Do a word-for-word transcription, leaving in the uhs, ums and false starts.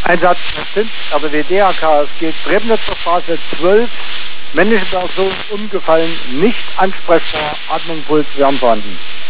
Einsatz sind R W D A K, es geht Trebnitzer Straße zwölf, männliche Person umgefallen, nicht ansprechbar, Atmung, Puls, wären vorhanden.